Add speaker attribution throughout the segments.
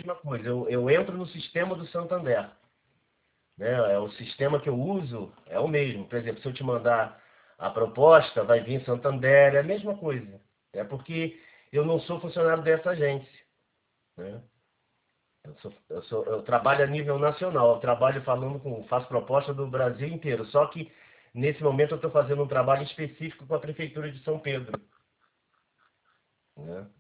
Speaker 1: mesma coisa. Eu entro no sistema do Santander, né? É o sistema que eu uso, é o mesmo. Por exemplo, se eu te mandar a proposta, vai vir Santander, é a mesma coisa. É porque eu não sou funcionário dessa agência, né? Eu trabalho a nível nacional, eu trabalho faço proposta do Brasil inteiro. Só que nesse momento eu estou fazendo um trabalho específico com a Prefeitura de São Pedro, né?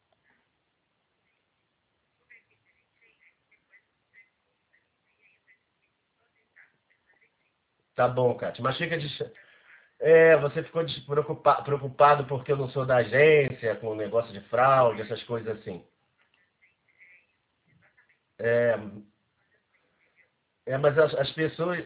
Speaker 1: Tá bom, Kátia. Mas fica de. Você ficou preocupado porque eu não sou da agência, com o negócio de fraude, essas coisas assim. É, mas as pessoas.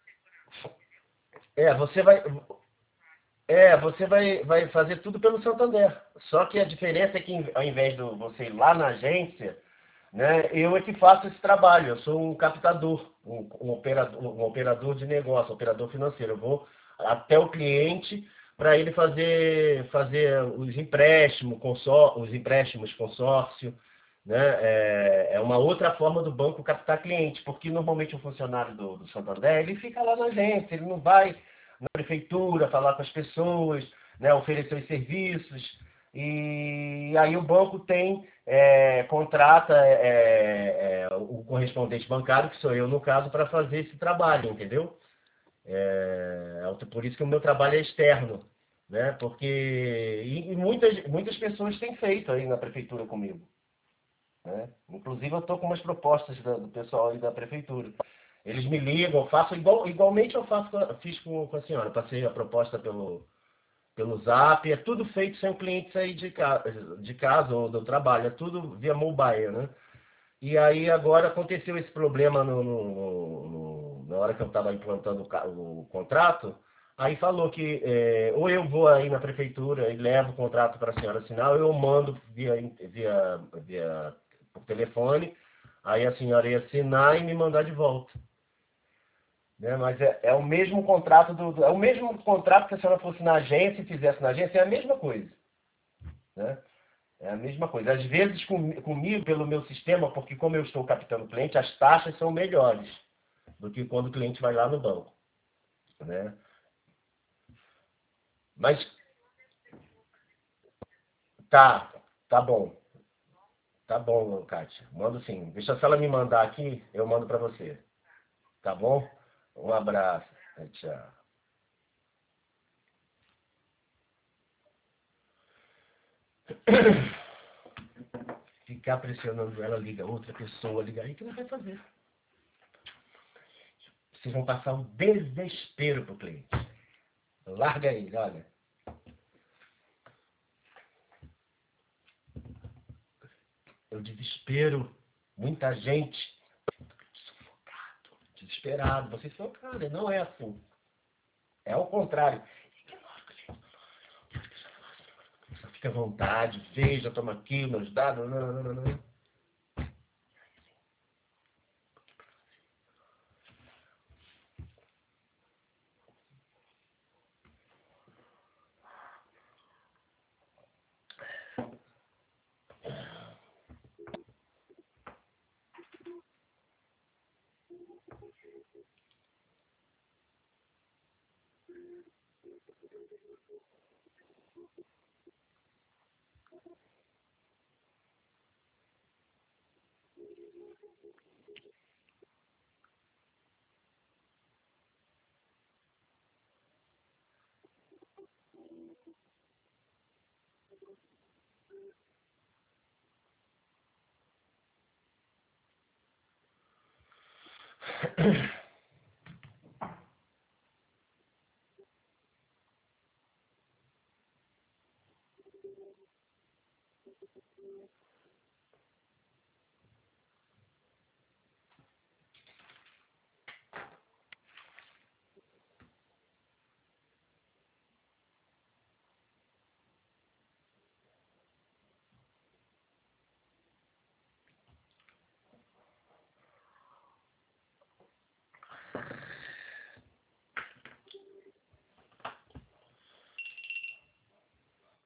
Speaker 1: É, você vai. Você vai fazer tudo pelo Santander. Só que a diferença é que ao invés de você ir lá na agência, né, eu é que faço esse trabalho. Eu sou um captador, um operador de negócio, um operador financeiro. Eu vou até o cliente para ele fazer os empréstimos consórcio, né? É uma outra forma do banco captar cliente, porque normalmente o funcionário do Santander, ele fica lá na agência, ele não vai na prefeitura falar com as pessoas, né, oferecer os serviços. E aí o banco contrata o correspondente bancário, que sou eu no caso, para fazer esse trabalho, entendeu? Por isso que o meu trabalho é externo, né? Porque muitas pessoas têm feito aí na prefeitura comigo, né? Inclusive eu estou com umas propostas do pessoal aí da prefeitura. Eles me ligam, eu faço igualmente fiz com a senhora. Passei a proposta pelo Zap, é tudo feito sem o cliente sair de casa ou do trabalho, é tudo via mobile, né? E aí agora aconteceu esse problema na hora que eu estava implantando o contrato, aí falou que ou eu vou aí na prefeitura e levo o contrato para a senhora assinar, ou eu mando via por telefone, aí a senhora ia assinar e me mandar de volta. Né? Mas é o mesmo contrato é o mesmo contrato que a senhora fosse na agência e fizesse na agência, é a mesma coisa, né? É a mesma coisa. Às vezes comigo, pelo meu sistema, porque como eu estou captando o cliente, as taxas são melhores do que quando o cliente vai lá no banco, né? Mas tá, tá bom. Tá bom, Kátia. Mando sim. Deixa se ela me mandar aqui, eu mando para você. Tá bom? Um abraço. Tchau. Ficar pressionando ela, liga outra pessoa, liga aí, o que ela vai fazer? Vocês vão passar um desespero pro cliente. Larga ele, olha. Eu desespero. Muita gente desesperado. Vocês são, cara, não é assim. É o contrário. Só fica à vontade, veja, toma aqui, meus dados. Não, não, não, não.